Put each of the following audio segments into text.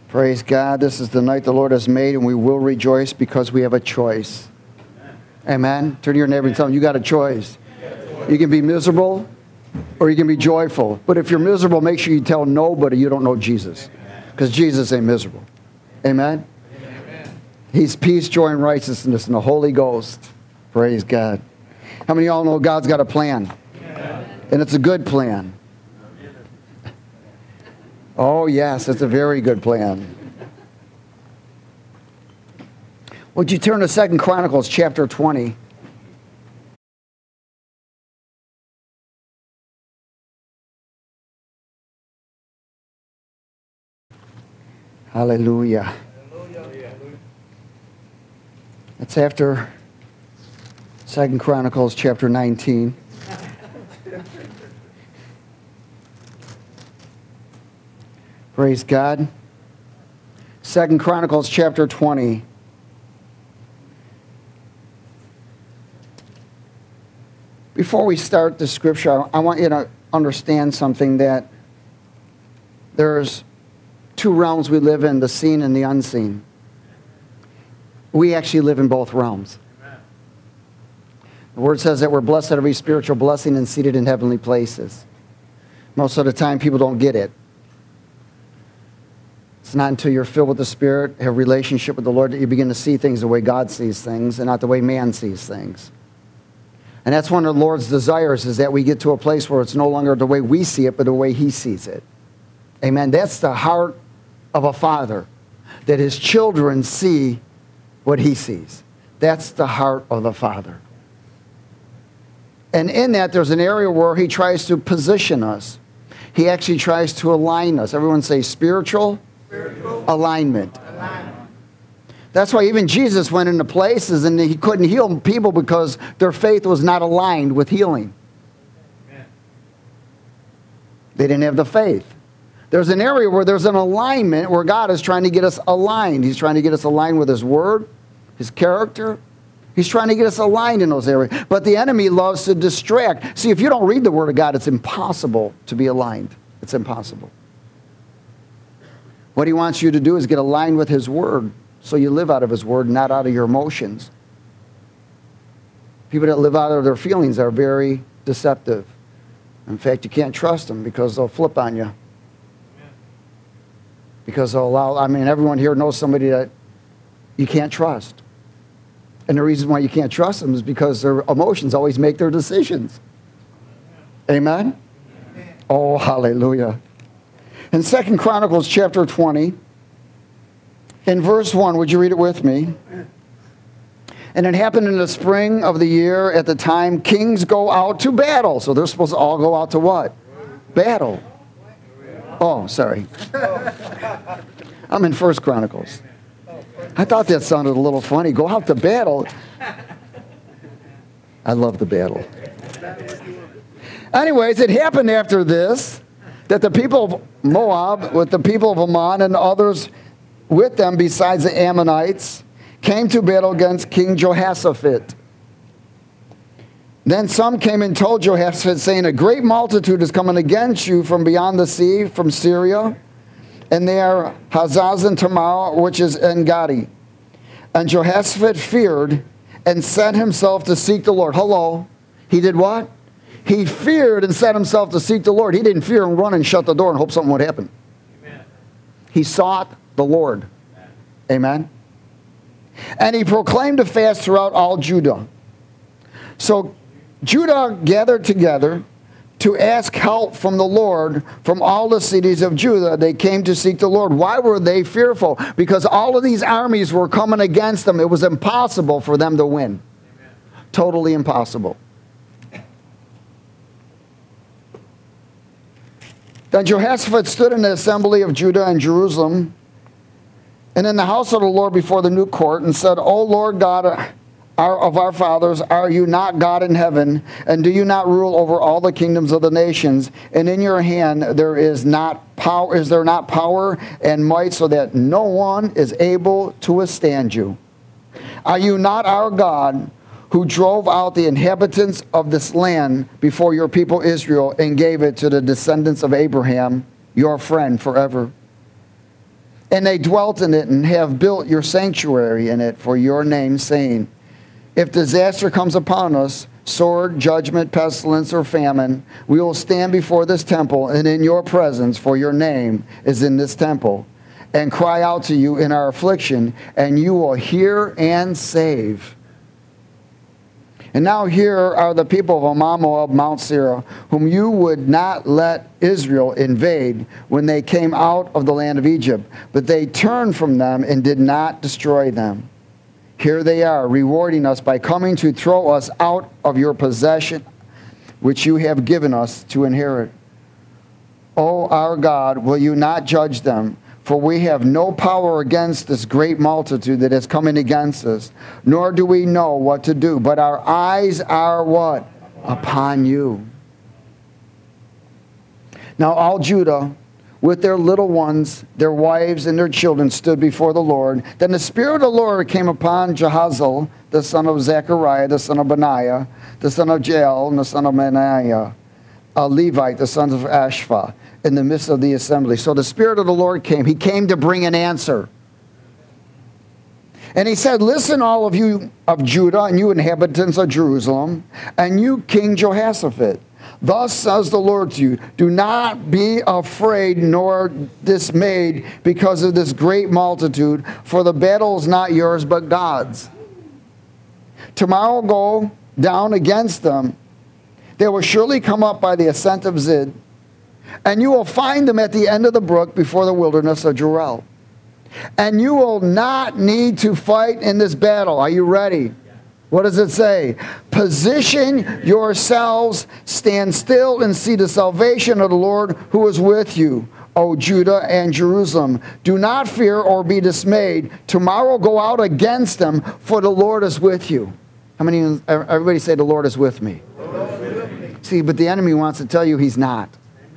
Praise God. This is the night the Lord has made, and we will rejoice because we have a choice. Amen. Turn to your neighbor and tell him, you got a choice. You can be miserable or you can be joyful. But if you're miserable, make sure you tell nobody you don't know Jesus. Because Jesus ain't miserable. Amen. He's peace, joy, and righteousness in the Holy Ghost. Praise God. How many of y'all know God's got a plan? And it's a good plan. Oh, yes, it's a very good plan. Would you turn to 2 Chronicles chapter 20? Hallelujah. It's after 2 Chronicles chapter 19. Praise God. 2 Chronicles chapter 20. Before we start the scripture, I want you to understand something, that there's two realms we live in, the seen and the unseen. We actually live in both realms. The word says that we're blessed at every spiritual blessing and seated in heavenly places. Most of the time, people don't get it. It's not until you're filled with the Spirit, have a relationship with the Lord, that you begin to see things the way God sees things and not the way man sees things. And that's one of the Lord's desires, is that we get to a place where it's no longer the way we see it, but the way He sees it. Amen. That's the heart of a father, that his children see what he sees. That's the heart of the Father. And in that, there's an area where He tries to position us. He actually tries to align us. Everyone say spiritual alignment. That's why even Jesus went into places and He couldn't heal people because their faith was not aligned with healing. They didn't have the faith. There's an area where there's an alignment where God is trying to get us aligned. He's trying to get us aligned with His Word, His character. He's trying to get us aligned in those areas. But the enemy loves to distract. See, if you don't read the Word of God, it's impossible to be aligned. It's impossible. What he wants you to do is get aligned with His Word, so you live out of His Word, not out of your emotions. People that live out of their feelings are very deceptive. In fact, you can't trust them because they'll flip on you. Because they'll allow, everyone here knows somebody that you can't trust. And the reason why you can't trust them is because their emotions always make their decisions. Amen? Oh, hallelujah. In 2 Chronicles chapter 20, in verse 1, would you read it with me? And it happened in the spring of the year, at the time kings go out to battle. So they're supposed to all go out to what? Battle. Oh, sorry. I'm in 1 Chronicles. I thought that sounded a little funny. Go out to battle. I love the battle. Anyways, it happened after this that the people of Moab, with the people of Ammon and others with them besides the Ammonites, came to battle against King Jehoshaphat. Then some came and told Jehoshaphat, saying, a great multitude is coming against you from beyond the sea, from Syria, and they are Hazazon Tamar, which is En-Gadi. And Jehoshaphat feared and set himself to seek the Lord. Hello. He did what? He feared and set himself to seek the Lord. He didn't fear and run and shut the door and hope something would happen. Amen. He sought the Lord. Amen. And he proclaimed a fast throughout all Judah. So Judah gathered together to ask help from the Lord from all the cities of Judah. They came to seek the Lord. Why were they fearful? Because all of these armies were coming against them. It was impossible for them to win. Amen. Totally impossible. Then Jehoshaphat stood in the assembly of Judah and Jerusalem and in the house of the Lord before the new court and said, O Lord God of our fathers, are you not God in heaven? And do you not rule over all the kingdoms of the nations? And in your hand is there not power and might, so that no one is able to withstand you? Are you not our God, who drove out the inhabitants of this land before your people Israel and gave it to the descendants of Abraham, your friend, forever? And they dwelt in it and have built your sanctuary in it for your name, saying, if disaster comes upon us, sword, judgment, pestilence, or famine, we will stand before this temple and in your presence, for your name is in this temple, and cry out to you in our affliction, and you will hear and save. And now here are the people of Ammon, Moab, Mount Seir, whom you would not let Israel invade when they came out of the land of Egypt, but they turned from them and did not destroy them. Here they are, rewarding us by coming to throw us out of your possession, which you have given us to inherit. O our God, will you not judge them? For we have no power against this great multitude that is coming against us, nor do we know what to do. But our eyes are what? Upon you. Now all Judah, with their little ones, their wives, and their children, stood before the Lord. Then the Spirit of the Lord came upon Jahaziel, the son of Zechariah, the son of Benaiah, the son of Jael, and the son of Benaiah, a Levite, the son of Ashpha, in the midst of the assembly. So the Spirit of the Lord came. He came to bring an answer. And he said, listen, all of you of Judah, and you inhabitants of Jerusalem, and you King Jehoshaphat. Thus says the Lord to you, do not be afraid nor dismayed because of this great multitude, for the battle is not yours but God's. Tomorrow go down against them. They will surely come up by the ascent of Zid, and you will find them at the end of the brook before the wilderness of Jeruel. And you will not need to fight in this battle. Are you ready? What does it say? Position yourselves, stand still, and see the salvation of the Lord who is with you, O Judah and Jerusalem. Do not fear or be dismayed. Tomorrow go out against them, for the Lord is with you. How many? Everybody say, the Lord is with me. See, but the enemy wants to tell you he's not.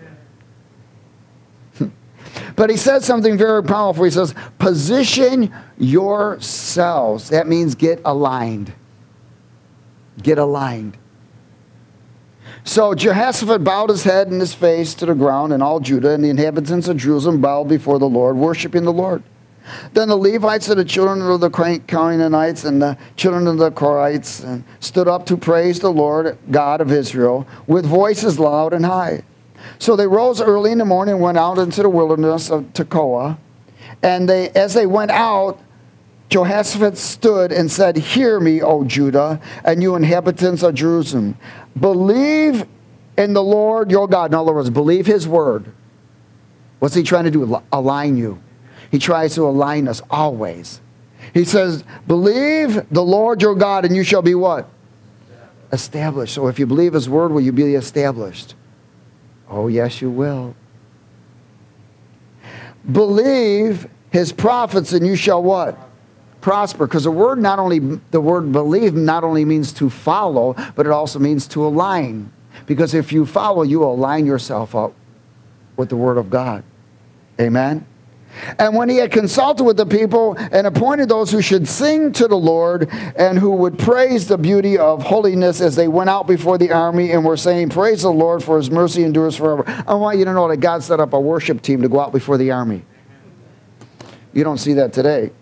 But he says something very powerful. He says, position yourselves. That means get aligned. Get aligned. So Jehoshaphat bowed his head and his face to the ground, and all Judah and the inhabitants of Jerusalem bowed before the Lord, worshiping the Lord. Then the Levites and the children of the Canaanites and the children of the Korites stood up to praise the Lord God of Israel with voices loud and high. So they rose early in the morning and went out into the wilderness of Tekoa. And as they went out, Jehoshaphat stood and said, hear me, O Judah, and you inhabitants of Jerusalem. Believe in the Lord your God. In other words, believe his word. What's he trying to do? Align you. He tries to align us always. He says, believe the Lord your God, and you shall be what? Established. So if you believe his word, will you be established? Oh, yes, you will. Believe his prophets, and you shall what? Prosper. Because the word believe not only means to follow, but it also means to align. Because if you follow, you will align yourself up with the word of God. Amen? And when he had consulted with the people and appointed those who should sing to the Lord and who would praise the beauty of holiness as they went out before the army and were saying, praise the Lord, for his mercy endures forever. I want you to know that God set up a worship team to go out before the army. You don't see that today.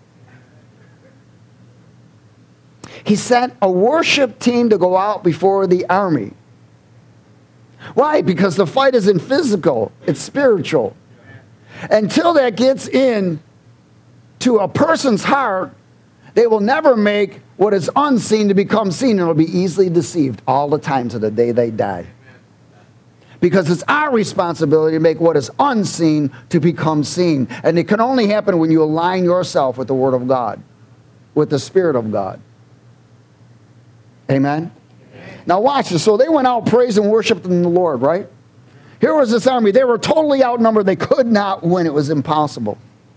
He sent a worship team to go out before the army. Why? Because the fight isn't physical, it's spiritual. Until that gets in to a person's heart, they will never make what is unseen to become seen, and will be easily deceived all the time to the day they die. Because it's our responsibility to make what is unseen to become seen. And it can only happen when you align yourself with the Word of God, with the Spirit of God. Amen? Now watch this. So they went out praising and worshiping the Lord, right? Here was this army. They were totally outnumbered. They could not win. It was impossible.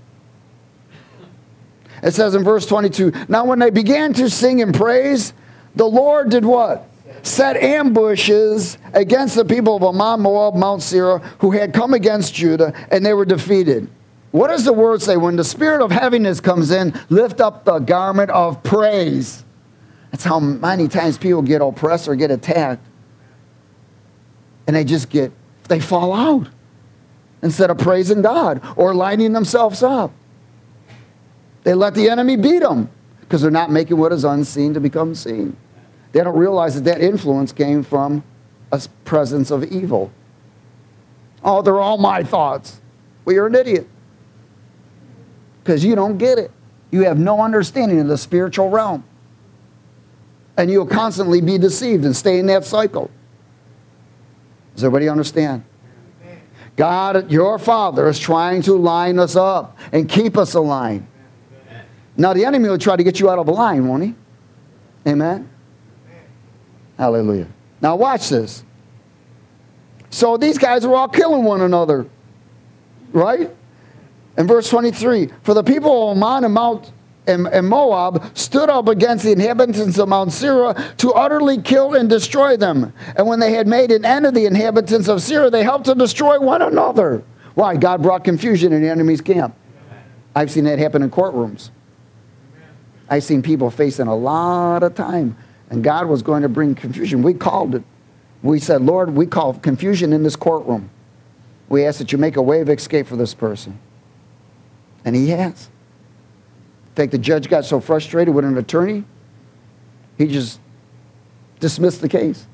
It says in verse 22, now when they began to sing and praise, the Lord did what? Set ambushes against the people of Ammon, Moab, Mount Seir, who had come against Judah, and they were defeated. What does the word say? When the spirit of heaviness comes in, lift up the garment of praise. That's how many times people get oppressed or get attacked. And they fall out instead of praising God or lining themselves up. They let the enemy beat them because they're not making what is unseen to become seen. They don't realize that that influence came from a presence of evil. Oh, they're all my thoughts. Well, you're an idiot because you don't get it. You have no understanding of the spiritual realm. And you'll constantly be deceived and stay in that cycle. Does everybody understand? God, your Father, is trying to line us up and keep us aligned. Now, the enemy will try to get you out of a line, won't he? Amen? Hallelujah. Now, watch this. So these guys are all killing one another. Right? In verse 23, for the people of Ammon and Moab stood up against the inhabitants of Mount Seir to utterly kill and destroy them. And when they had made an end of the inhabitants of Seir, they helped to destroy one another. Why? God brought confusion in the enemy's camp. I've seen that happen in courtrooms. I've seen people facing a lot of time, and God was going to bring confusion. We called it. We said, Lord, we call confusion in this courtroom. We ask that you make a way of escape for this person. And he has. In fact, the judge got so frustrated with an attorney, he just dismissed the case.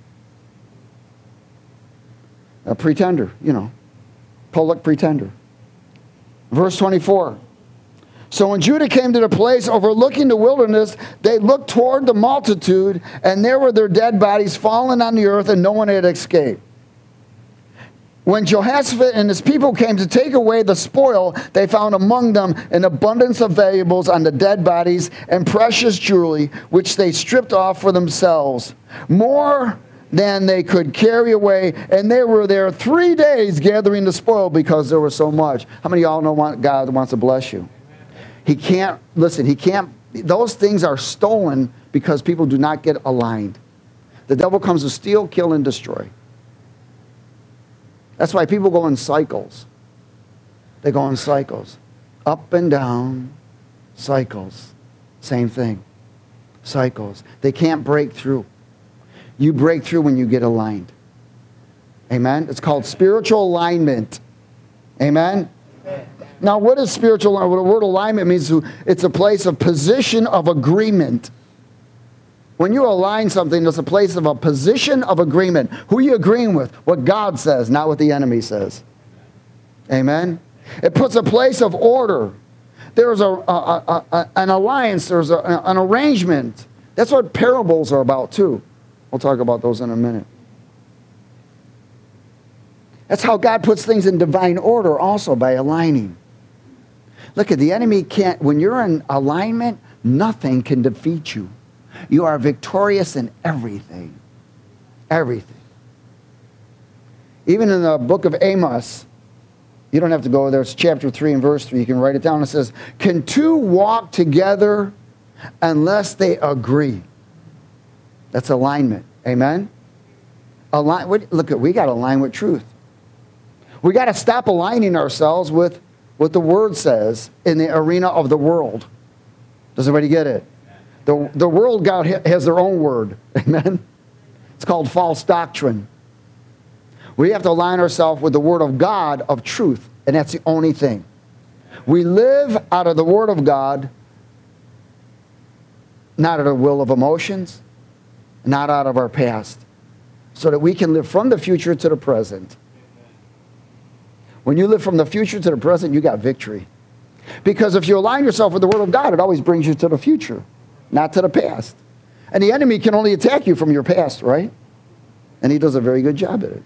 A pretender, public pretender. Verse 24. So when Judah came to the place overlooking the wilderness, they looked toward the multitude, and there were their dead bodies fallen on the earth, and no one had escaped. When Jehoshaphat and his people came to take away the spoil, they found among them an abundance of valuables on the dead bodies and precious jewelry, which they stripped off for themselves, more than they could carry away. And they were there 3 days gathering the spoil because there was so much. How many of y'all know God wants to bless you? He can't, those things are stolen because people do not get aligned. The devil comes to steal, kill, and destroy. That's why people go in cycles. They go in cycles. Up and down, cycles. Same thing. Cycles. They can't break through. You break through when you get aligned. Amen? It's called spiritual alignment. Amen? Now, what is spiritual alignment? The word alignment means it's a place of position of agreement. When you align something, it's a place of a position of agreement. Who are you agreeing with? What God says, not what the enemy says. Amen? It puts a place of order. There's an alliance. There's an arrangement. That's what parables are about, too. We'll talk about those in a minute. That's how God puts things in divine order also, by aligning. Look, the enemy can't, when you're in alignment, nothing can defeat you. You are victorious in everything. Everything. Even in the book of Amos, you don't have to go there, it's chapter 3 and verse 3, you can write it down. It says, can two walk together unless they agree? That's alignment. Amen? Look, we got to align with truth. We got to stop aligning ourselves with what the Word says in the arena of the world. Does everybody get it? The world, God has their own word. Amen? It's called false doctrine. We have to align ourselves with the Word of God of truth, and that's the only thing. We live out of the Word of God, not out of the will of emotions, not out of our past, so that we can live from the future to the present. When you live from the future to the present, you got victory. Because if you align yourself with the Word of God, it always brings you to the future, not to the past. And the enemy can only attack you from your past, right? And he does a very good job at it.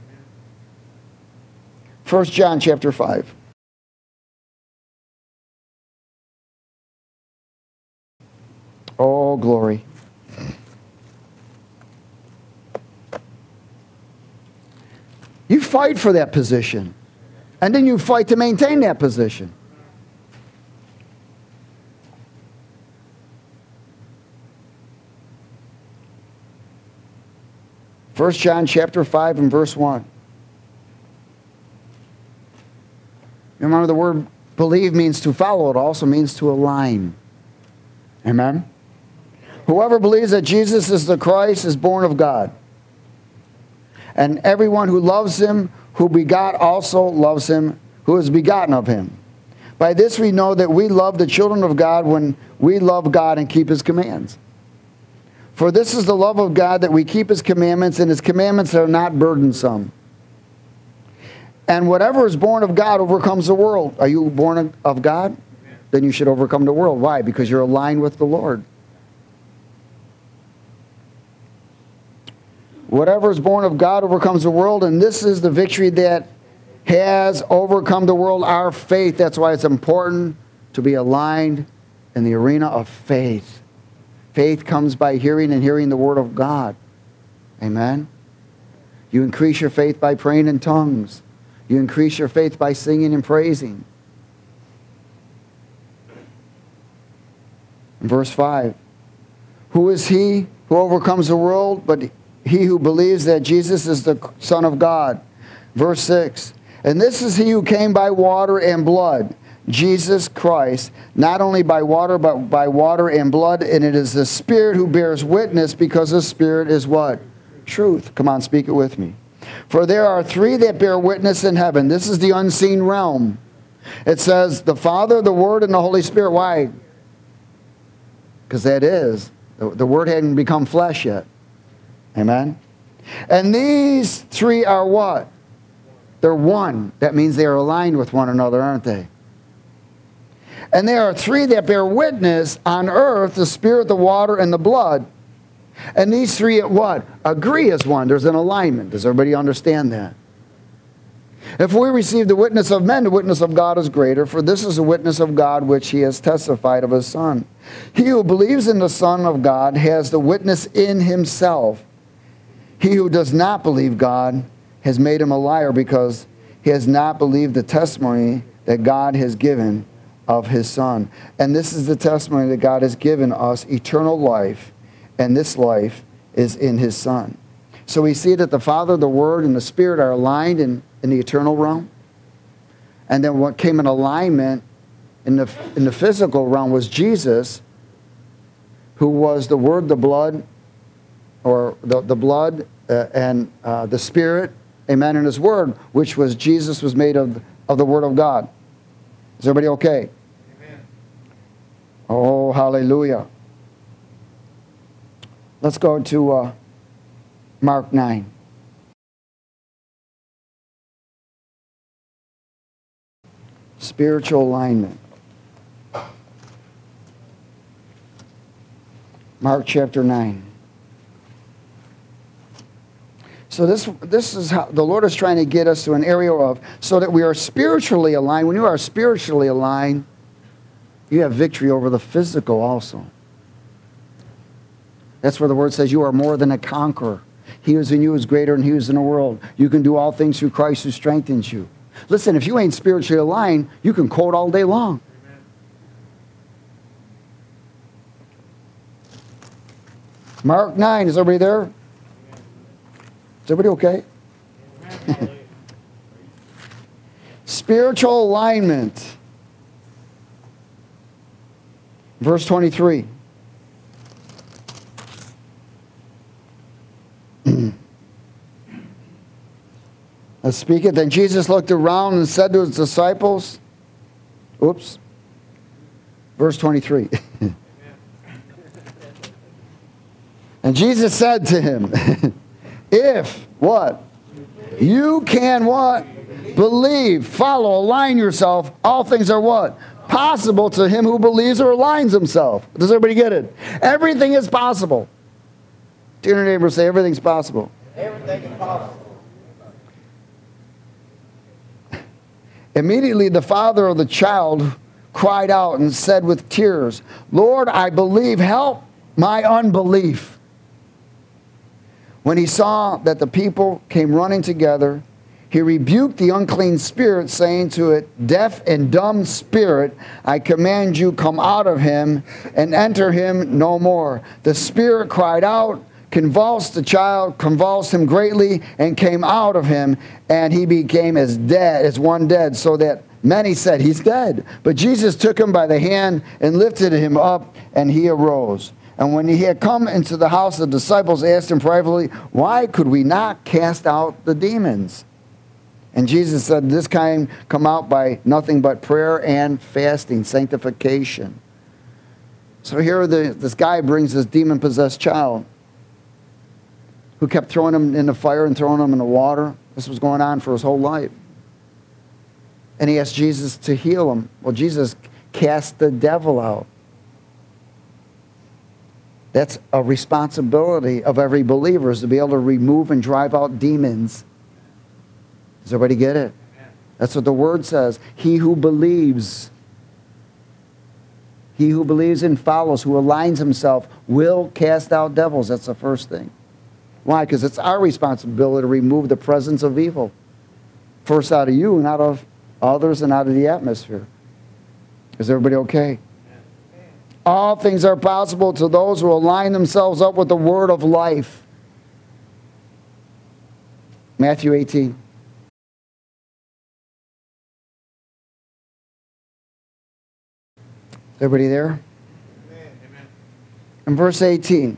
1 John chapter 5. Oh, glory. You fight for that position. And then you fight to maintain that position. First John chapter 5 and verse 1. Remember, the word believe means to follow. It also means to align. Amen? Whoever believes that Jesus is the Christ is born of God. And everyone who loves him, who begot, also loves him, who is begotten of him. By this we know that we love the children of God when we love God and keep his commands. For this is the love of God, that we keep his commandments, and his commandments are not burdensome. And whatever is born of God overcomes the world. Are you born of God? Then you should overcome the world. Why? Because you're aligned with the Lord. Whatever is born of God overcomes the world, and this is the victory that has overcome the world, our faith. That's why it's important to be aligned in the arena of faith. Faith comes by hearing, and hearing the word of God. Amen? You increase your faith by praying in tongues. You increase your faith by singing and praising. Verse 5. Who is he who overcomes the world but he who believes that Jesus is the Son of God? Verse 6. And this is he who came by water and blood, Jesus Christ, not only by water, but by water and blood. And it is the Spirit who bears witness, because the Spirit is what? Truth. Come on, speak it with me. For there are three that bear witness in heaven. This is the unseen realm. It says the Father, the Word, and the Holy Spirit. Why? Because that is. The Word hadn't become flesh yet. Amen? And these three are what? They're one. That means they are aligned with one another, aren't they? And there are three that bear witness on earth, the Spirit, the water, and the blood. And these three at what? Agree as one. There's an alignment. Does everybody understand that? If we receive the witness of men, the witness of God is greater, for this is the witness of God which he has testified of his Son. He who believes in the Son of God has the witness in himself. He who does not believe God has made him a liar, because he has not believed the testimony that God has given of his Son. And this is the testimony that God has given us, eternal life, and this life is in his Son. So we see that the Father, the Word, and the Spirit are aligned in the eternal realm. And then what came in alignment in the physical realm was Jesus, who was the Word, the blood, or the blood and the Spirit, amen, and his Word, which was Jesus was made of the Word of God. Is everybody okay? Amen. Oh, hallelujah. Let's go to Mark 9. Spiritual alignment. Mark chapter 9. So this is how the Lord is trying to get us to an area of, so that we are spiritually aligned. When you are spiritually aligned, you have victory over the physical also. That's where the word says you are more than a conqueror. He who is in you is greater than he who is in the world. You can do all things through Christ who strengthens you. Listen, if you ain't spiritually aligned, you can quote all day long. Amen. Mark 9, is everybody there? Is everybody okay? Spiritual alignment. Verse 23. Let's speak it. Then Jesus looked around and said to his disciples, oops, verse 23. And Jesus said to him, if, what? You can what? Believe, follow, align yourself. All things are what? Possible to him who believes or aligns himself. Does everybody get it? Everything is possible. To your neighbor, say, everything's possible. Everything is possible. Immediately the father of the child cried out and said with tears, Lord, I believe, help my unbelief. When he saw that the people came running together, he rebuked the unclean spirit, saying to it, deaf and dumb spirit, I command you, come out of him and enter him no more. The spirit cried out, convulsed the child, convulsed him greatly, and came out of him, and he became as dead, as one dead, so that many said, he's dead. But Jesus took him by the hand and lifted him up, and he arose. And when he had come into the house, the disciples asked him privately, why could we not cast out the demons? And Jesus said this kind come out by nothing but prayer and fasting, sanctification. So here this guy brings this demon-possessed child who kept throwing him in the fire and throwing him in the water. This was going on for his whole life. And he asked Jesus to heal him. Well, Jesus cast the devil out. That's a responsibility of every believer, is to be able to remove and drive out demons. Does everybody get it? That's what the word says. He who believes and follows, who aligns himself, will cast out devils. That's the first thing. Why? Because it's our responsibility to remove the presence of evil. First out of you and out of others and out of the atmosphere. Is everybody okay? All things are possible to those who align themselves up with the word of life. Matthew 18. Everybody there? Amen. In verse 18.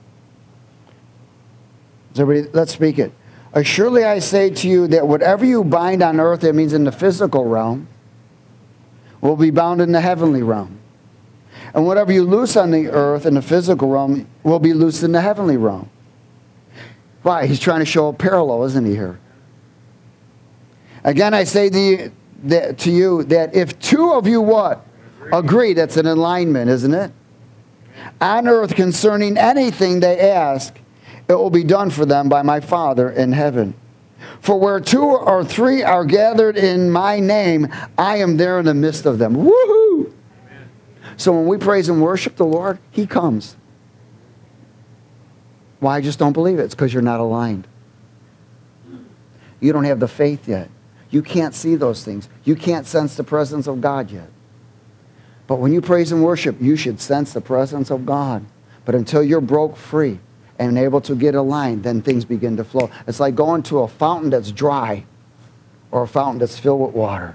Everybody, let's speak it. Surely I say to you that whatever you bind on earth, that means in the physical realm, will be bound in the heavenly realm. And whatever you loose on the earth in the physical realm will be loosed in the heavenly realm. Why? He's trying to show a parallel, isn't he, here? Again, I say to you that if two of you what? Agree. That's an alignment, isn't it? On earth concerning anything they ask, it will be done for them by my Father in heaven. For where two or three are gathered in my name, I am there in the midst of them. Woohoo! Amen. So when we praise and worship the Lord, he comes. Why? I just don't believe it. It's because you're not aligned. You don't have the faith yet. You can't see those things. You can't sense the presence of God yet. But when you praise and worship, you should sense the presence of God. But until you're broke free and able to get aligned, then things begin to flow. It's like going to a fountain that's dry or a fountain that's filled with water.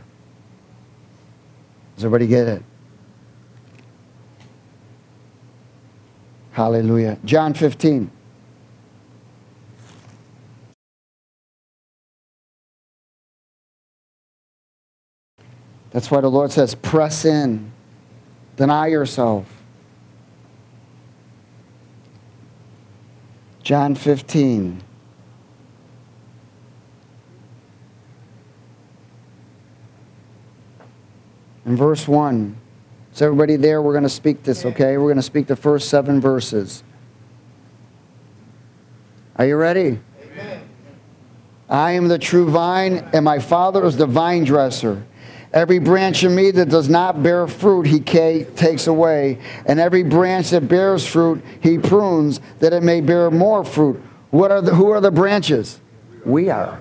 Does everybody get it? Hallelujah. John 15. That's why the Lord says, press in. Deny yourself. John 15. In verse 1. Is everybody there? We're going to speak this, okay? We're going to speak the first 7 verses. Are you ready? Amen. I am the true vine, and my Father is the vine dresser. Every branch in me that does not bear fruit, he takes away. And every branch that bears fruit, he prunes, that it may bear more fruit. Who are the branches? We are.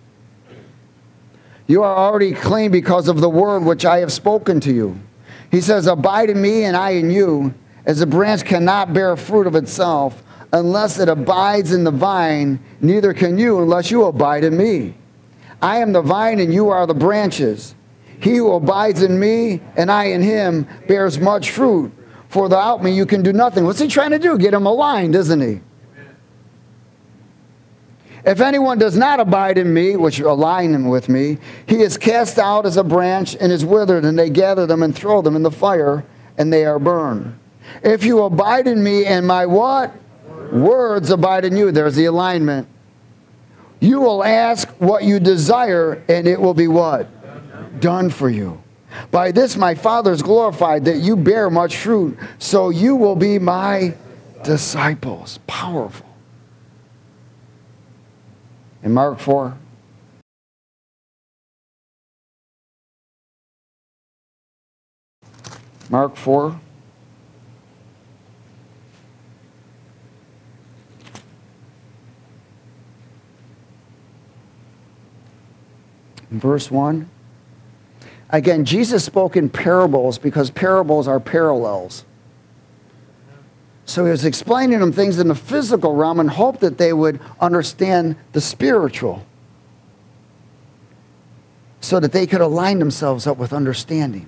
You are already clean because of the word which I have spoken to you. He says, abide in me and I in you, as a branch cannot bear fruit of itself unless it abides in the vine, neither can you unless you abide in me. I am the vine and you are the branches. He who abides in me and I in him bears much fruit. For without me you can do nothing. What's he trying to do? Get him aligned, isn't he? Amen. If anyone does not abide in me, which align him with me, he is cast out as a branch and is withered, and they gather them and throw them in the fire, and they are burned. If you abide in me and my what? Words abide in you. There's the alignment. You will ask what you desire, and it will be what? Done for you. By this my Father is glorified, that you bear much fruit, so you will be my disciples. Powerful. In Mark 4. Mark 4. Verse 1. Again, Jesus spoke in parables because parables are parallels. So he was explaining them things in the physical realm and hoped that they would understand the spiritual so that they could align themselves up with understanding.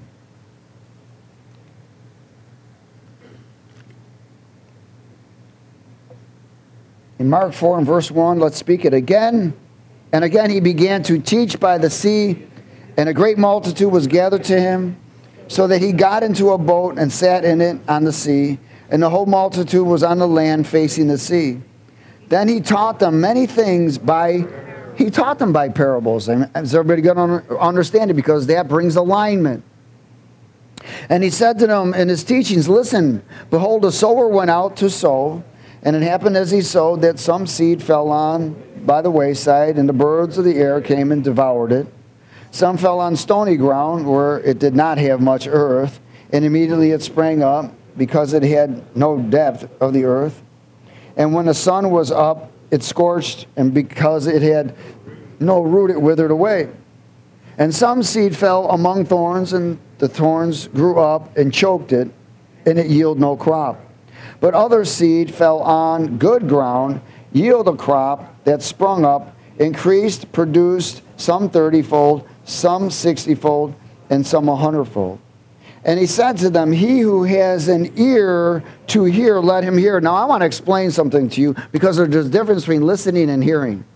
In Mark 4 and verse 1, let's speak it again. And again he began to teach by the sea, and a great multitude was gathered to him, so that he got into a boat and sat in it on the sea, and the whole multitude was on the land facing the sea. Then he taught them many things by parables. And is everybody going to understand it? Because that brings alignment. And he said to them in his teachings, listen, behold, a sower went out to sow, and it happened as he sowed that some seed fell on by the wayside, and the birds of the air came and devoured it. Some fell on stony ground where it did not have much earth, and immediately it sprang up because it had no depth of the earth. And when the sun was up, it scorched, and because it had no root, it withered away. And some seed fell among thorns, and the thorns grew up and choked it, and it yielded no crop. But other seed fell on good ground, yielded a crop that sprung up, increased, produced, some 30-fold, some 60-fold, and some 100-fold. And he said to them, he who has an ear to hear, let him hear. Now I want to explain something to you, because there's a difference between listening and hearing.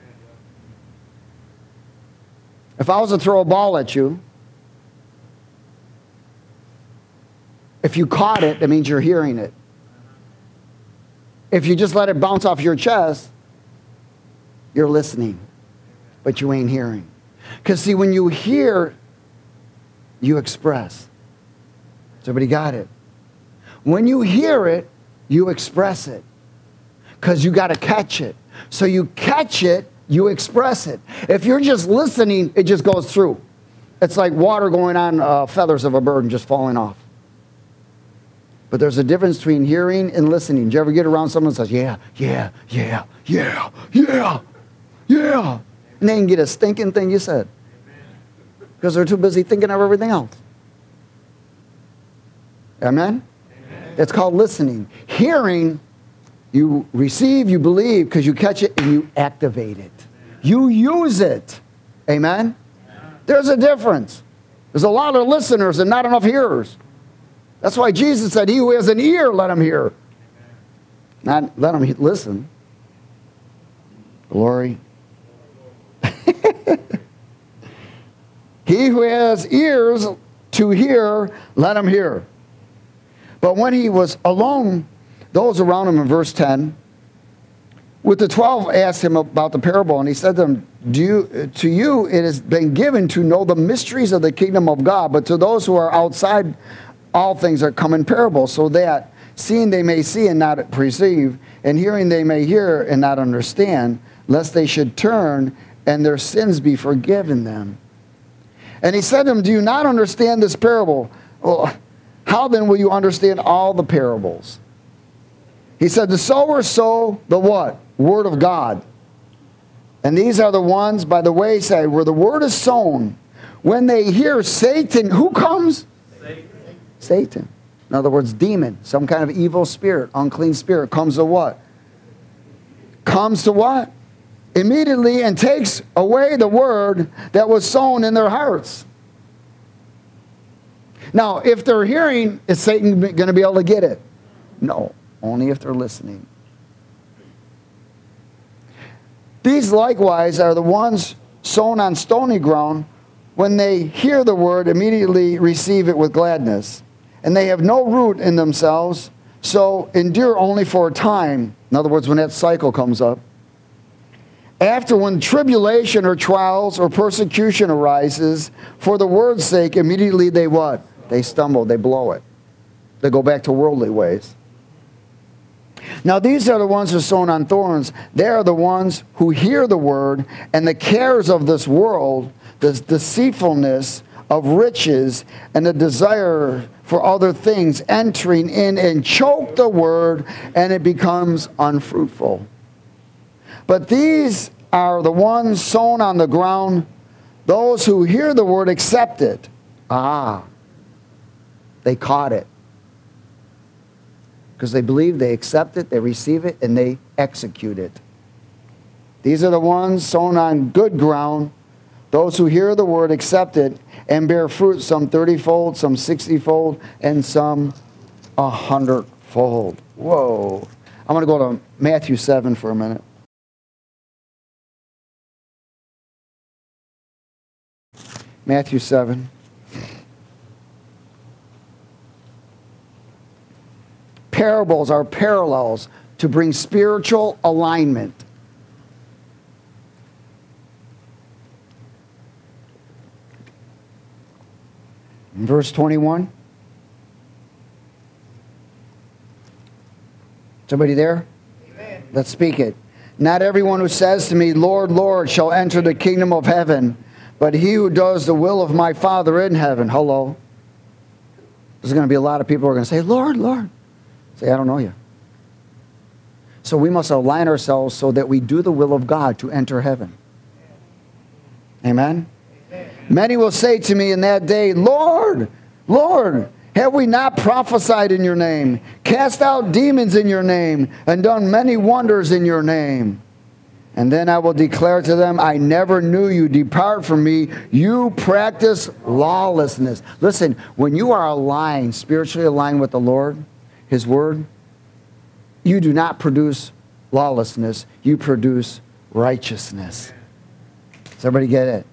If I was to throw a ball at you, if you caught it, that means you're hearing it. If you just let it bounce off your chest, you're listening, but you ain't hearing. Because see, when you hear, you express. Everybody got it? When you hear it, you express it. Because you got to catch it. So you catch it, you express it. If you're just listening, it just goes through. It's like water going on feathers of a bird and just falling off. But there's a difference between hearing and listening. Did you ever get around someone that says, yeah, yeah, yeah, yeah, yeah, yeah, and they can get a stinking thing you said? Because they're too busy thinking of everything else. Amen? Amen? It's called listening. Hearing, you receive, you believe, because you catch it and you activate it. You use it. Amen? There's a difference. There's a lot of listeners and not enough hearers. That's why Jesus said, he who has an ear, let him hear. Not let him listen. Glory. He who has ears to hear, let him hear. But when he was alone, those around him in verse 10, with the 12 asked him about the parable, and he said to them, to you it has been given to know the mysteries of the kingdom of God, but to those who are outside, all things are come in parables, so that seeing they may see and not perceive, and hearing they may hear and not understand, lest they should turn and their sins be forgiven them. And he said to them, do you not understand this parable? Well, how then will you understand all the parables? He said, the sower sow the what? Word of God. And these are the ones by the wayside where the word is sown. When they hear Satan, who comes? Satan. In other words, demon, some kind of evil spirit, unclean spirit, comes to what? Comes to what? Immediately, and takes away the word that was sown in their hearts. Now, if they're hearing, is Satan going to be able to get it? No, only if they're listening. These likewise are the ones sown on stony ground. When they hear the word, immediately receive it with gladness. And they have no root in themselves, so endure only for a time. In other words, when that cycle comes up. After, when tribulation or trials or persecution arises, for the word's sake, immediately they what? They stumble, they blow it. They go back to worldly ways. Now these are the ones who are sown on thorns. They are the ones who hear the word, and the cares of this world, the deceitfulness of riches, and the desire for other things entering in and choke the word, and it becomes unfruitful. But these are the ones sown on the ground, those who hear the word, accept it. They caught it. Because they believe, they accept it, they receive it, and they execute it. These are the ones sown on good ground, those who hear the word, accept it, and bear fruit, some 30-fold, some 60-fold, and some 100-fold. Whoa. I'm going to go to Matthew 7 for a minute. Matthew 7. Parables are parallels to bring spiritual alignment. In verse 21. Somebody there? Amen. Let's speak it. Not everyone who says to me, Lord, Lord, shall enter the kingdom of heaven, but he who does the will of my Father in heaven. Hello. There's going to be a lot of people who are going to say, Lord, Lord. Say, I don't know you. So we must align ourselves so that we do the will of God to enter heaven. Amen? Amen. Many will say to me in that day, Lord, Lord, have we not prophesied in your name, cast out demons in your name, and done many wonders in your name? And then I will declare to them, I never knew you. Depart from me. You practice lawlessness. Listen, when you are aligned, spiritually aligned with the Lord, His Word, you do not produce lawlessness. You produce righteousness. Does everybody get it?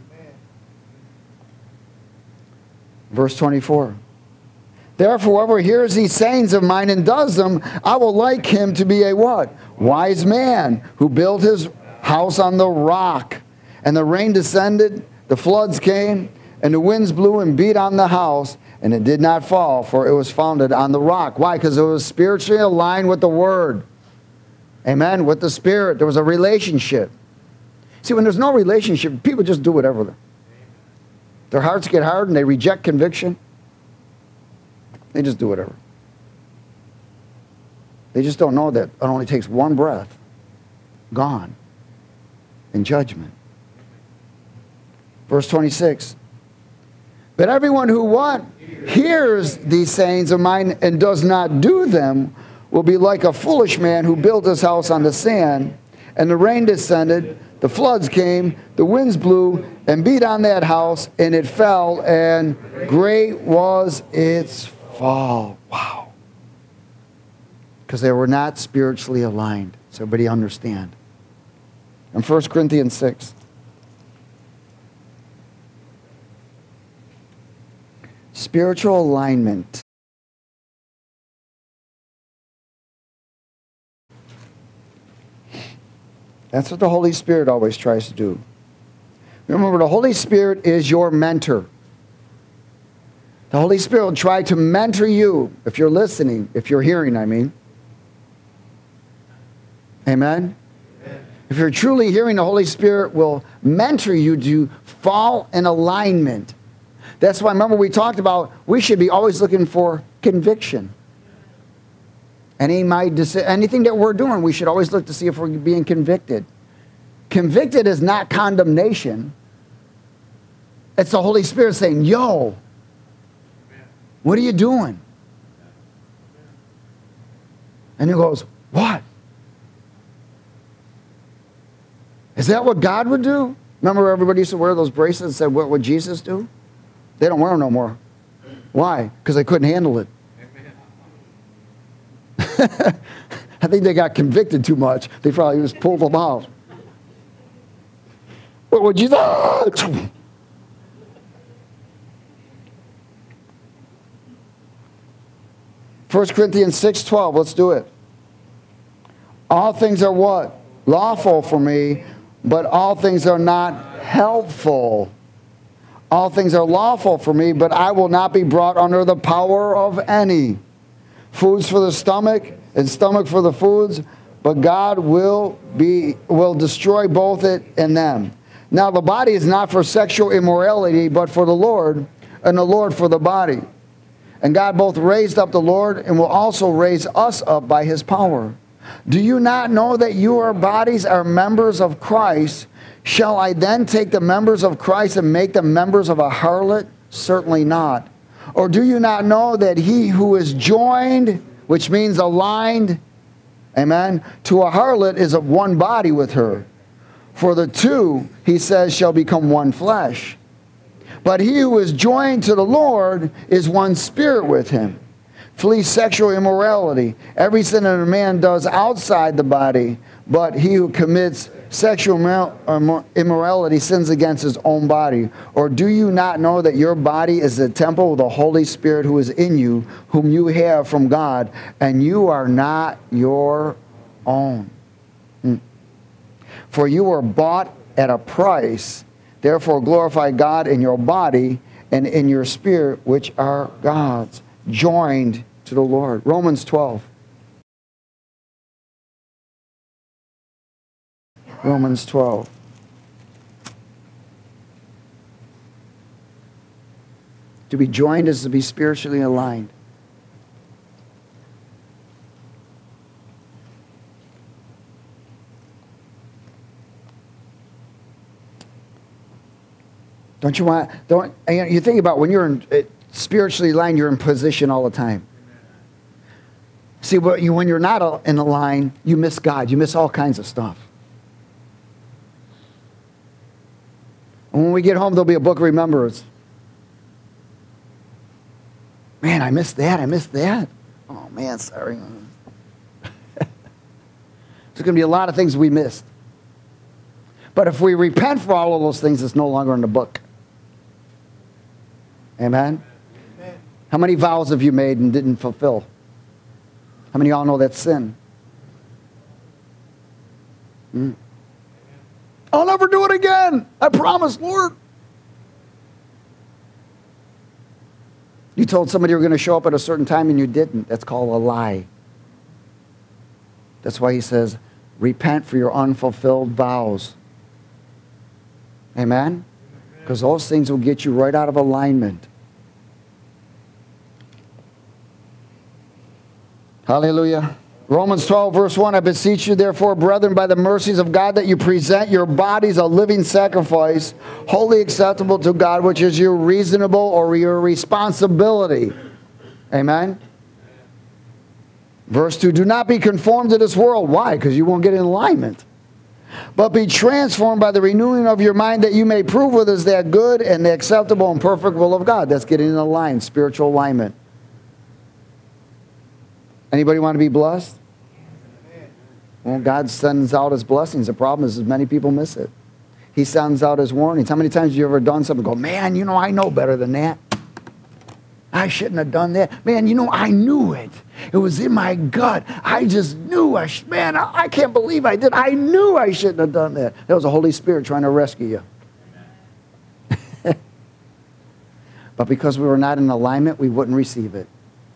Verse 24. Therefore, whoever hears these sayings of mine and does them, I will like him to be a what? Wise man who built his house on the rock. And the rain descended, the floods came, and the winds blew and beat on the house, and it did not fall, for it was founded on the rock. Why? Because it was spiritually aligned with the Word. Amen? With the Spirit. There was a relationship. See, when there's no relationship, people just do whatever. Their hearts get hard and they reject conviction. They just do whatever. They just don't know that it only takes one breath, gone, in judgment. Verse 26. But everyone who what? Hears these sayings of mine and does not do them will be like a foolish man who built his house on the sand, and the rain descended, the floods came, the winds blew and beat on that house, and it fell, and great was its fall. Wow. Because they were not spiritually aligned. So everybody understand. In 1 Corinthians 6. Spiritual alignment. That's what the Holy Spirit always tries to do. Remember, the Holy Spirit is your mentor. The Holy Spirit will try to mentor you, if you're listening, if you're hearing, I mean. Amen? Amen? If you're truly hearing, the Holy Spirit will mentor you to fall in alignment. That's why, remember, we talked about we should be always looking for conviction. Anything that we're doing, we should always look to see if we're being convicted. Convicted is not condemnation. It's the Holy Spirit saying, yo, what are you doing? And he goes, what? Is that what God would do? Remember everybody used to wear those bracelets and said, what would Jesus do? They don't wear them no more. Why? Because they couldn't handle it. I think they got convicted too much. They probably just pulled them out. What would you do? 1 Corinthians 6:12. Let's do it. All things are what? Lawful for me, but all things are not helpful. All things are lawful for me, but I will not be brought under the power of any. Foods for the stomach, and stomach for the foods, but God will destroy both it and them. Now the body is not for sexual immorality, but for the Lord, and the Lord for the body. And God both raised up the Lord and will also raise us up by his power. Do you not know that your bodies are members of Christ? Shall I then take the members of Christ and make them members of a harlot? Certainly not. Or do you not know that he who is joined, which means aligned, amen, to a harlot is of one body with her? For the two, he says, shall become one flesh. But he who is joined to the Lord is one spirit with him. Flee sexual immorality. Every sin that a man does outside the body, but he who commits sexual immorality sins against his own body? Or do you not know that your body is the temple of the Holy Spirit who is in you, whom you have from God, and you are not your own? For you were bought at a price. Therefore glorify God in your body and in your spirit, which are God's, joined to the Lord. Romans 12. Romans 12. To be joined is to be spiritually aligned. Don't you want, you think about when you're spiritually aligned, you're in position all the time. See, when you're not in the line, you miss God. You miss all kinds of stuff. And when we get home, there'll be a book of remembrance. Man, I missed that. I missed that. Oh, man, sorry. There's going to be a lot of things we missed. But if we repent for all of those things, it's no longer in the book. Amen? Amen. How many vows have you made and didn't fulfill? How many of y'all know that's sin? I'll never do it again. I promise, Lord. You told somebody you were going to show up at a certain time and you didn't. That's called a lie. That's why he says, repent for your unfulfilled vows. Amen? Because those things will get you right out of alignment. Hallelujah. Romans 12, verse 1, I beseech you, therefore, brethren, by the mercies of God, that you present your bodies a living sacrifice, wholly acceptable to God, which is your reasonable or your responsibility. Amen? Verse 2, do not be conformed to this world. Why? Because you won't get in alignment. But be transformed by the renewing of your mind, that you may prove what is that good and the acceptable and perfect will of God. That's getting in line, spiritual alignment. Anybody want to be blessed? Well, God sends out his blessings. The problem is many people miss it. He sends out his warnings. How many times have you ever done something and go, man, I know better than that. I shouldn't have done that. Man, I knew it. It was in my gut. I just knew. I can't believe I did. I knew I shouldn't have done that. That was the Holy Spirit trying to rescue you. But because we were not in alignment, we wouldn't receive it.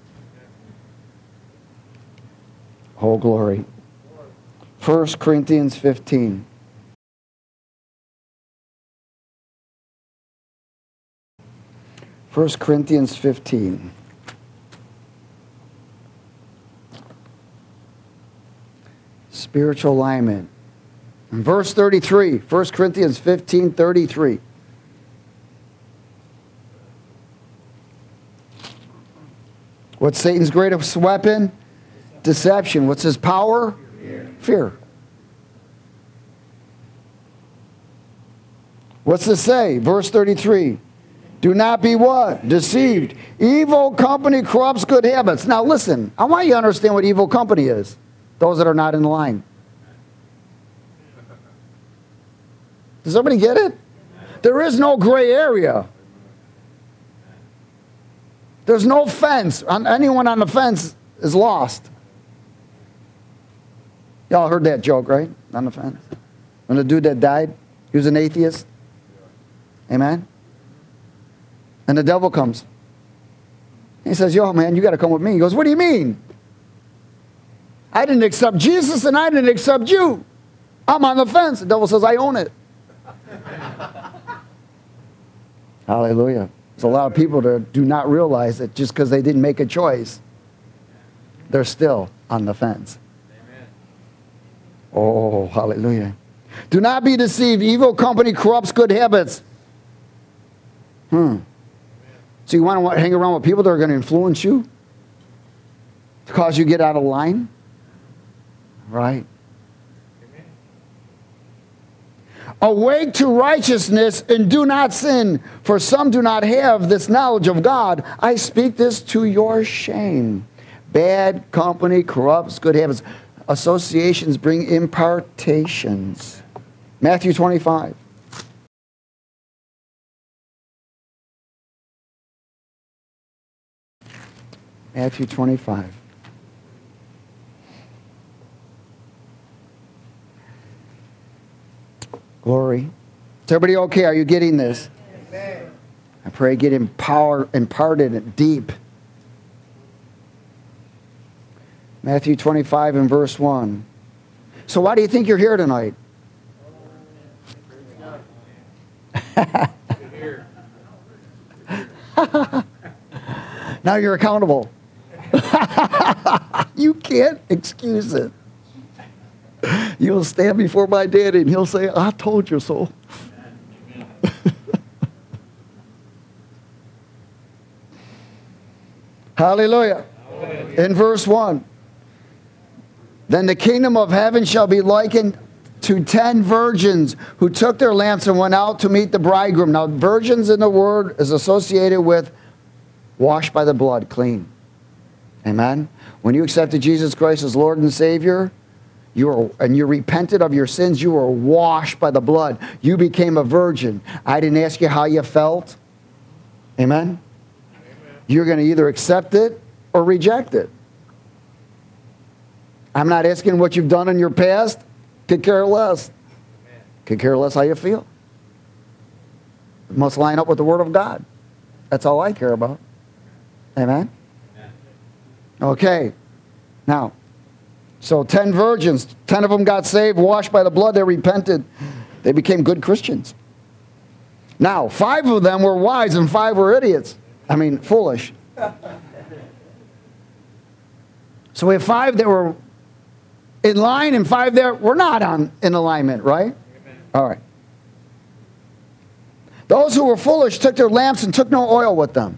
Oh, glory. 1 Corinthians 15. First Corinthians 15. Spiritual alignment. In verse 33. 1 Corinthians 15, 33. What's Satan's greatest weapon? Deception. What's his power? Fear. What's this say? Verse 33. Do not be what? Deceived. Evil company corrupts good habits. Now listen, I want you to understand what evil company is. Those that are not in line. Does everybody get it? There is no gray area. There's no fence. Anyone on the fence is lost. Y'all heard that joke, right? On the fence. When the dude that died, he was an atheist. Amen? And the devil comes. He says, yo, man, you got to come with me. He goes, what do you mean? I didn't accept Jesus and I didn't accept you. I'm on the fence. The devil says, I own it. Hallelujah. There's a lot of people that do not realize that just because they didn't make a choice, they're still on the fence. Amen. Oh, hallelujah. Do not be deceived. Evil company corrupts good habits. So you want to hang around with people that are going to influence you? To cause you to get out of line? Right. Awake to righteousness and do not sin, for some do not have this knowledge of God. I speak this to your shame. Bad company corrupts good habits. Associations bring impartations. Matthew 25. Matthew 25. Glory. Is everybody okay? Are you getting this? Amen. I pray get imparted deep. Matthew 25 and verse 1. So why do you think you're here tonight? Now you're accountable. You can't excuse it. You'll stand before my daddy and he'll say, I told you so. Hallelujah. In verse 1. Then the kingdom of heaven shall be likened to 10 virgins who took their lamps and went out to meet the bridegroom. Now, virgins in the word is associated with washed by the blood, clean. Amen? When you accepted Jesus Christ as Lord and Savior, and you repented of your sins, you were washed by the blood. You became a virgin. I didn't ask you how you felt. Amen? You're going to either accept it or reject it. I'm not asking what you've done in your past. Could care less. Could care less how you feel. It must line up with the Word of God. That's all I care about. Amen? Okay. Now, so 10 virgins, 10 of them got saved, washed by the blood, they repented. They became good Christians. Now, 5 of them were wise and 5 were idiots. I mean, foolish. So we have 5 that were in line and 5 that were not in alignment, right? Amen. All right. Those who were foolish took their lamps and took no oil with them.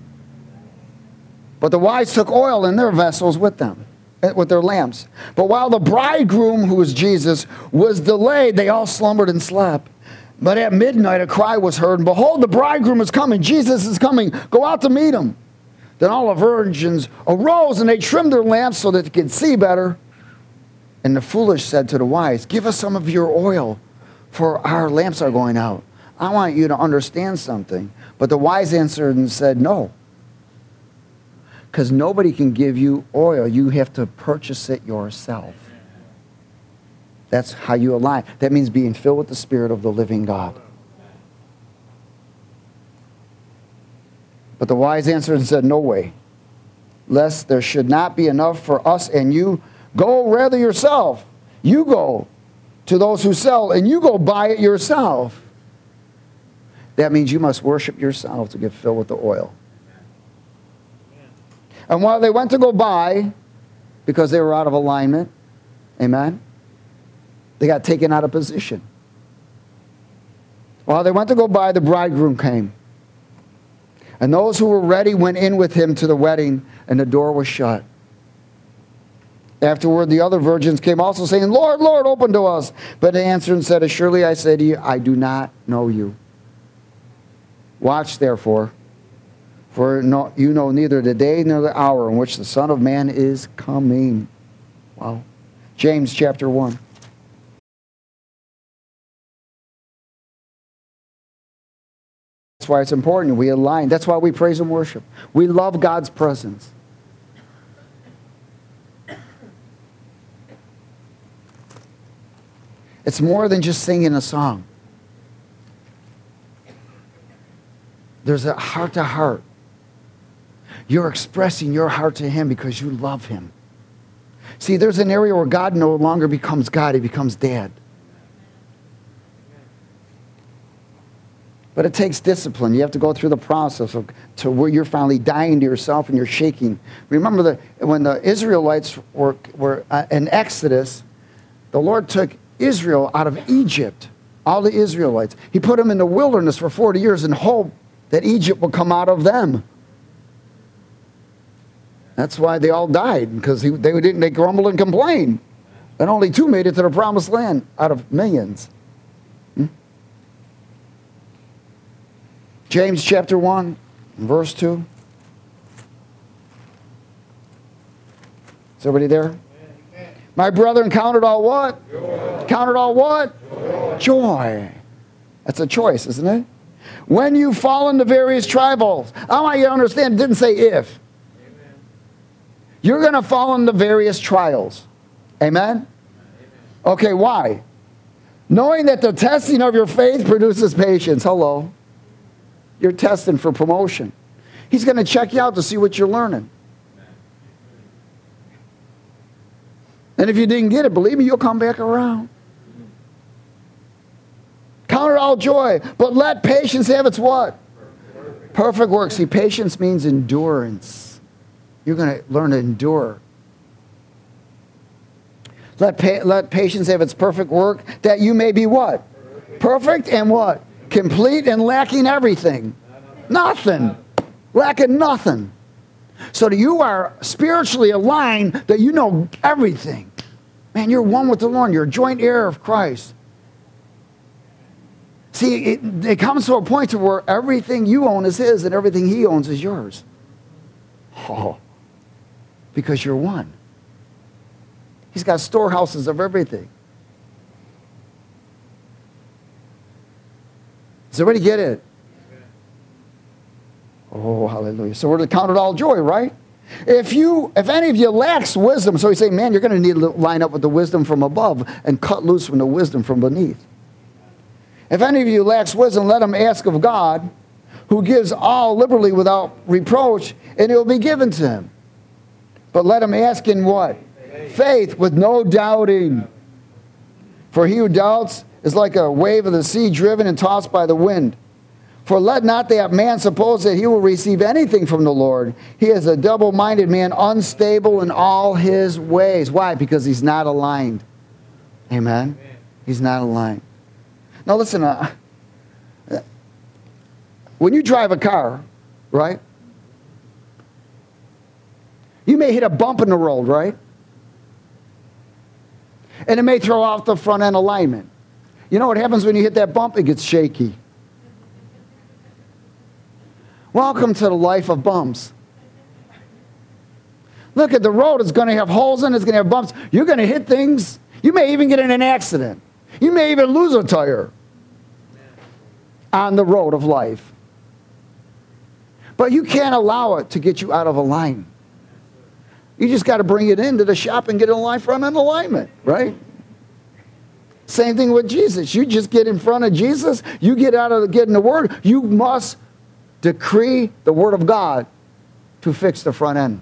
But the wise took oil in their vessels with them, with their lamps. But while the bridegroom, who was Jesus, was delayed, they all slumbered and slept. But at midnight a cry was heard, and behold, the bridegroom is coming. Jesus is coming. Go out to meet him. Then all the virgins arose, and they trimmed their lamps so that they could see better. And the foolish said to the wise, give us some of your oil, for our lamps are going out. I want you to understand something. But the wise answered and said, no. Because nobody can give you oil. You have to purchase it yourself. That's how you align. That means being filled with the Spirit of the living God. But the wise answered and said, no way, lest there should not be enough for us and you. Go rather yourself. You go to those who sell and you go buy it yourself. That means you must worship yourself to get filled with the oil. And while they went to go buy, because they were out of alignment, amen, they got taken out of position. While they went to go buy, the bridegroom came. And those who were ready went in with him to the wedding, and the door was shut. Afterward, the other virgins came also, saying, Lord, Lord, open to us. But he answered and said, surely I say to you, I do not know you. Watch, therefore, for you know neither the day nor the hour in which the Son of Man is coming. Wow. James chapter 1. That's why it's important. We align. That's why we praise and worship. We love God's presence. It's more than just singing a song. There's a heart-to-heart. You're expressing your heart to him because you love him. See, there's an area where God no longer becomes God. He becomes dad. But it takes discipline. You have to go through the process to where you're finally dying to yourself and you're shaking. Remember when the Israelites were in Exodus, the Lord took Israel out of Egypt, all the Israelites. He put them in the wilderness for 40 years in hope that Egypt would come out of them. That's why they all died, because they grumbled and complained. And only 2 made it to the promised land out of millions. James chapter 1, verse 2. Is everybody there? My brethren, count it all what? Joy. Count it all what? Joy. Joy. That's a choice, isn't it? When you fall into various trials. I want you to understand, it didn't say if. Amen. You're going to fall into various trials. Amen? Okay, why? Knowing that the testing of your faith produces patience. Hello. You're testing for promotion. He's going to check you out to see what you're learning. And if you didn't get it, believe me, you'll come back around. Count it all joy, but let patience have its what? Perfect work. See, patience means endurance. You're going to learn to endure. Let patience have its perfect work, that you may be what? Perfect and what? Complete and lacking everything. Nothing. Lacking nothing. So that you are spiritually aligned, that you know everything. Man, you're one with the Lord. You're a joint heir of Christ. See, it comes to a point to where everything you own is His and everything He owns is yours. Oh, because you're one. He's got storehouses of everything. Does everybody get it? Oh, hallelujah. So we're to count it all joy, right? If any of you lacks wisdom, so you say, man, you're going to need to line up with the wisdom from above and cut loose from the wisdom from beneath. If any of you lacks wisdom, let him ask of God, who gives all liberally without reproach, and it will be given to him. But let him ask in what? Faith with no doubting. For he who doubts is like a wave of the sea driven and tossed by the wind. For let not that man suppose that he will receive anything from the Lord. He is a double-minded man, unstable in all his ways. Why? Because he's not aligned. Amen? He's not aligned. Now listen, when you drive a car, right? You may hit a bump in the road, right? And it may throw off the front end alignment. You know what happens when you hit that bump? It gets shaky. Welcome to the life of bumps. Look at the road. It's going to have holes in it. It's going to have bumps. You're going to hit things. You may even get in an accident. You may even lose a tire on the road of life. But you can't allow it to get you out of a line. You just got to bring it into the shop and get it in front in alignment, right? Same thing with Jesus. You just get in front of Jesus. You get in the Word. You must decree the Word of God to fix the front end.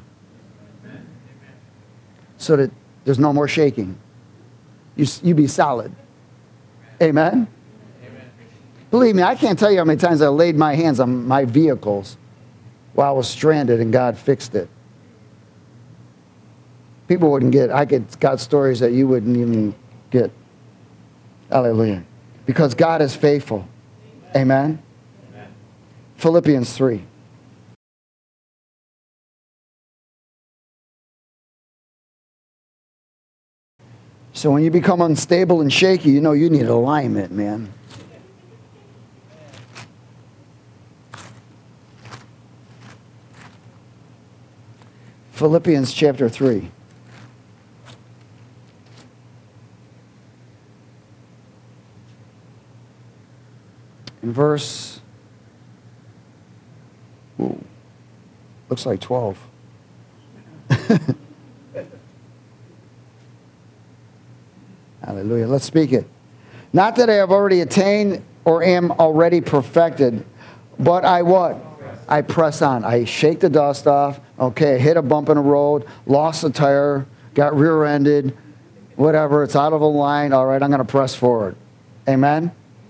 So that there's no more shaking. You be solid. Amen? Believe me, I can't tell you how many times I laid my hands on my vehicles while I was stranded and God fixed it. People wouldn't get, got stories that you wouldn't even get. Hallelujah. Because God is faithful. Amen? Amen. Philippians 3. So when you become unstable and shaky, you know you need alignment, man. Philippians chapter 3. In verse, looks like 12. Hallelujah. Let's speak it. Not that I have already attained or am already perfected, but I what? I press on. I shake the dust off. Okay, hit a bump in the road, lost a tire, got rear-ended, whatever. It's out of a line. All right, I'm going to press forward. Amen?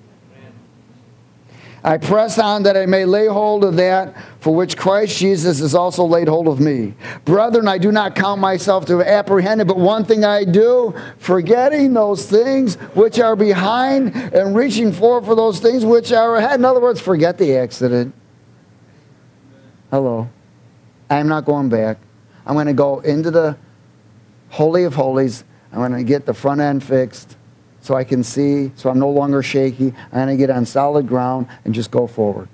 I press on that I may lay hold of that for which Christ Jesus has also laid hold of me. Brethren, I do not count myself to have apprehended, but one thing I do, forgetting those things which are behind and reaching forward for those things which are ahead. In other words, forget the accident. Hello. I'm not going back. I'm going to go into the Holy of Holies. I'm going to get the front end fixed so I can see, so I'm no longer shaky. I'm going to get on solid ground and just go forward.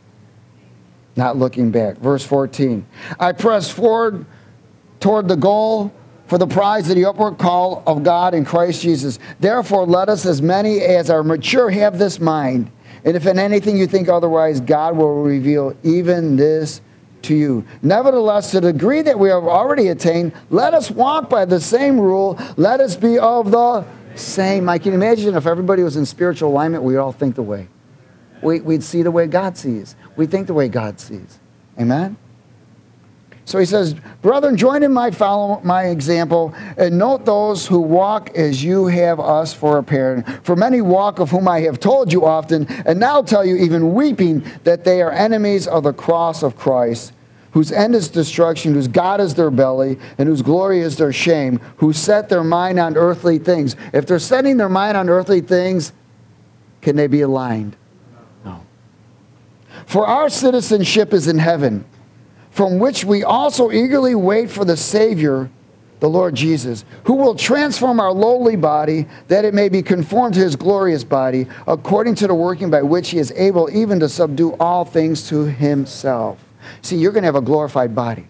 Not looking back. Verse 14. I press forward toward the goal for the prize of the upward call of God in Christ Jesus. Therefore, let us, as many as are mature, have this mind. And if in anything you think otherwise, God will reveal even this to you. Nevertheless, to the degree that we have already attained, let us walk by the same rule. Let us be of the same. I can imagine if everybody was in spiritual alignment, we'd all think the way. We'd see the way God sees. We think the way God sees. Amen? So he says, brethren, join in my example, and note those who walk as you have us for a pattern. For many walk, of whom I have told you often, and now tell you even weeping, that they are enemies of the cross of Christ, whose end is destruction, whose God is their belly, and whose glory is their shame, who set their mind on earthly things. If they're setting their mind on earthly things, can they be aligned? No. For our citizenship is in heaven, from which we also eagerly wait for the Savior, the Lord Jesus, who will transform our lowly body, that it may be conformed to his glorious body, according to the working by which he is able even to subdue all things to himself. See, you're going to have a glorified body.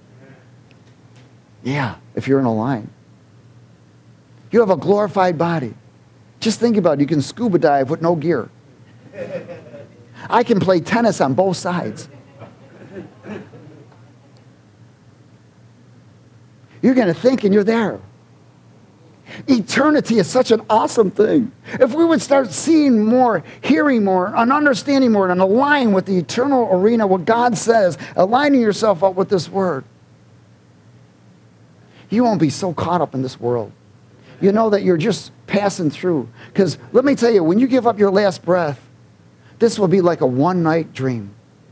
Yeah, if you're in a line. You have a glorified body. Just think about it. You can scuba dive with no gear. I can play tennis on both sides. You're going to think and you're there. Eternity is such an awesome thing. If we would start seeing more, hearing more, and understanding more, and align with the eternal arena, what God says, aligning yourself up with this word, you won't be so caught up in this world. You know that you're just passing through. Because let me tell you, when you give up your last breath, this will be like a one-night dream.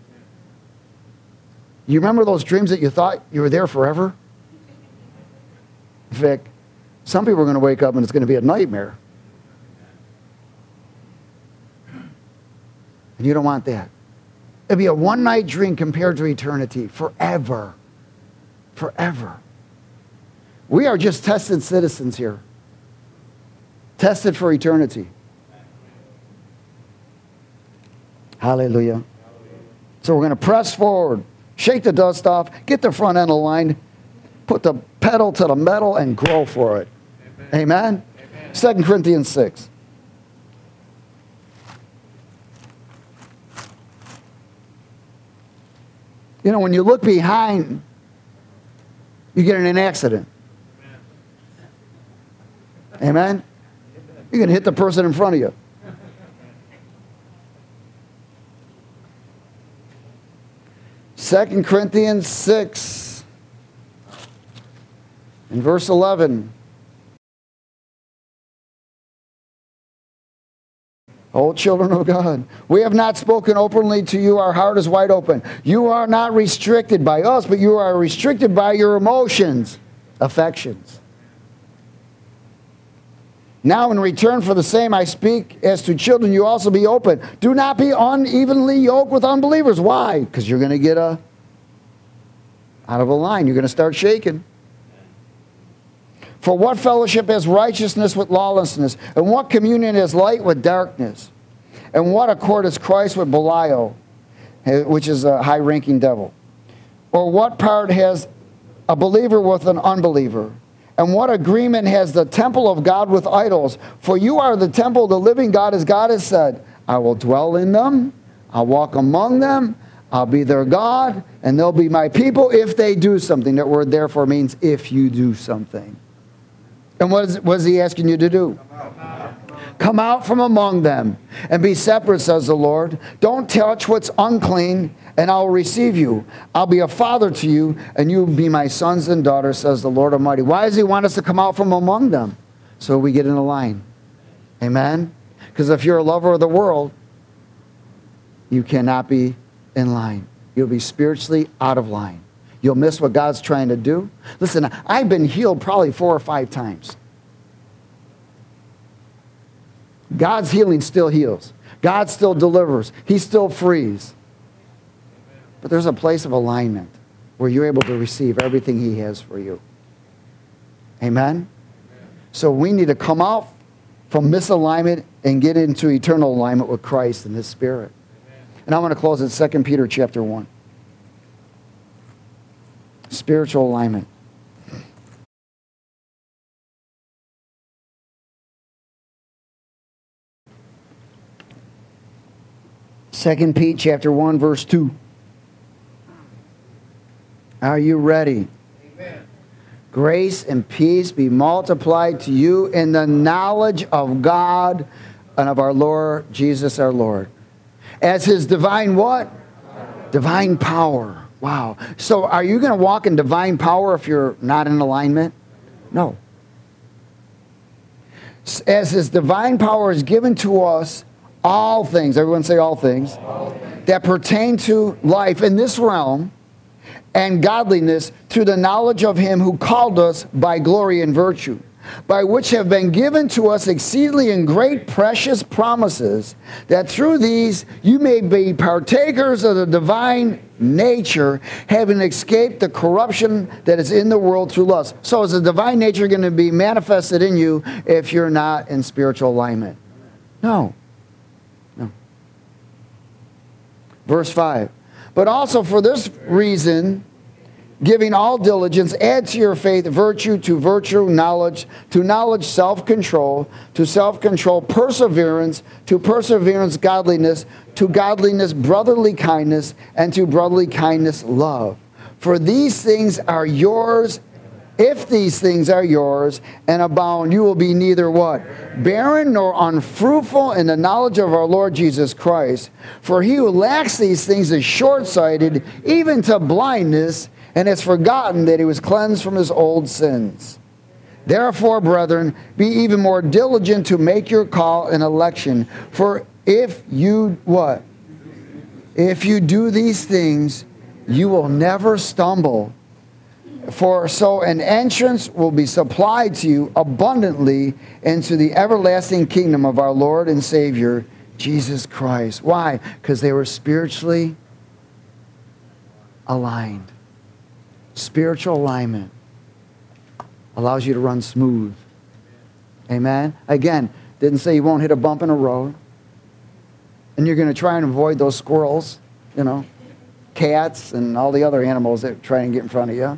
You remember those dreams that you thought you were there forever? In fact, some people are going to wake up and it's going to be a nightmare. And you don't want that. It'll be a one-night dream compared to eternity, forever. Forever. We are just tested citizens here. Tested for eternity. Hallelujah. So we're going to press forward, shake the dust off, get the front end aligned, put the pedal to the metal, and grow for it. Amen? Amen. 2 Corinthians 6. You know, when you look behind, you get in an accident. Amen? You're going to hit the person in front of you. Second Corinthians 6 in verse 11. O children of God, we have not spoken openly to you. Our heart is wide open. You are not restricted by us, but you are restricted by your emotions, affections. Now in return for the same I speak as to children, you also be open. Do not be unevenly yoked with unbelievers. Why? Because you're going to get out of a line. You're going to start shaking. For what fellowship has righteousness with lawlessness? And what communion has light with darkness? And what accord has Christ with Belial, which is a high-ranking devil? Or what part has a believer with an unbeliever? And what agreement has the temple of God with idols? For you are the temple of the living God, as God has said, I will dwell in them, I'll walk among them, I'll be their God, and they'll be my people if they do something. That word therefore means if you do something. And what is he asking you to do? Come out from among them and be separate, says the Lord. Don't touch what's unclean, and I'll receive you. I'll be a father to you, and you'll be my sons and daughters, says the Lord Almighty. Why does he want us to come out from among them? So we get in a line. Amen? Because if you're a lover of the world, you cannot be in line. You'll be spiritually out of line. You'll miss what God's trying to do. Listen, I've been healed probably 4 or 5 times. God's healing still heals. God still delivers. He still frees. But there's a place of alignment where you're able to receive everything he has for you. Amen? So we need to come out from misalignment and get into eternal alignment with Christ and his Spirit. And I want to close at 2 Peter chapter 1. Spiritual alignment. 2 Pete chapter 1, verse 2. Are you ready? Amen. Grace and peace be multiplied to you in the knowledge of God and of our Lord Jesus our Lord. As his divine what? Divine power. Wow. So are you going to walk in divine power if you're not in alignment? No. As his divine power is given to us, all things, everyone say all things, that pertain to life in this realm and godliness through the knowledge of him who called us by glory and virtue, by which have been given to us exceedingly and great precious promises, that through these you may be partakers of the divine nature, having escaped the corruption that is in the world through lust. So is the divine nature going to be manifested in you if you're not in spiritual alignment? No. No. Verse 5. But also for this reason, giving all diligence, add to your faith virtue, to virtue knowledge, to knowledge self-control, to self-control perseverance, to perseverance godliness, to godliness brotherly kindness, and to brotherly kindness love. For these things are yours. If these things are yours and abound, you will be neither what? Barren nor unfruitful in the knowledge of our Lord Jesus Christ. For he who lacks these things is short-sighted, even to blindness, and has forgotten that he was cleansed from his old sins. Therefore, brethren, be even more diligent to make your call and election. For if you, what? If you do these things, you will never stumble. For so an entrance will be supplied to you abundantly into the everlasting kingdom of our Lord and Savior, Jesus Christ. Why? Because they were spiritually aligned. Spiritual alignment allows you to run smooth. Amen? Again, didn't say you won't hit a bump in a road. And you're going to try and avoid those squirrels, you know, cats and all the other animals that try and get in front of you.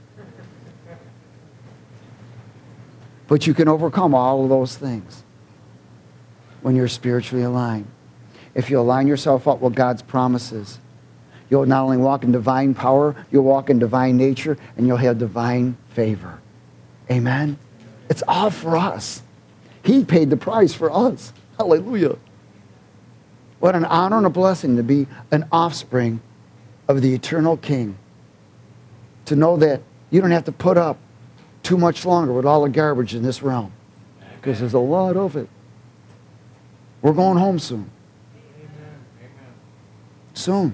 But you can overcome all of those things when you're spiritually aligned. If you align yourself up with God's promises, you'll not only walk in divine power, you'll walk in divine nature, and you'll have divine favor. Amen? It's all for us. He paid the price for us. Hallelujah. What an honor and a blessing to be an offspring of the eternal King. To know that you don't have to put up too much longer with all the garbage in this realm. Because there's a lot of it. We're going home soon. Soon.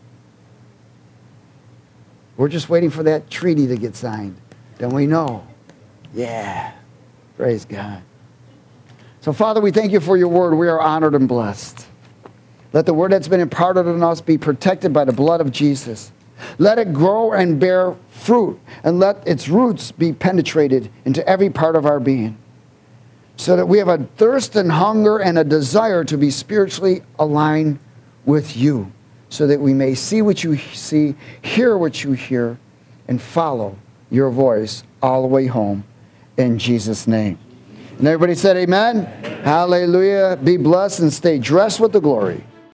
We're just waiting for that treaty to get signed. Then we know. Yeah. Praise God. So, Father, we thank you for your word. We are honored and blessed. Let the word that's been imparted on us be protected by the blood of Jesus. Let it grow and bear fruit, and let its roots be penetrated into every part of our being, so that we have a thirst and hunger and a desire to be spiritually aligned with you, so that we may see what you see, hear what you hear, and follow your voice all the way home. In Jesus' name. And everybody said amen? Hallelujah. Be blessed and stay dressed with the glory.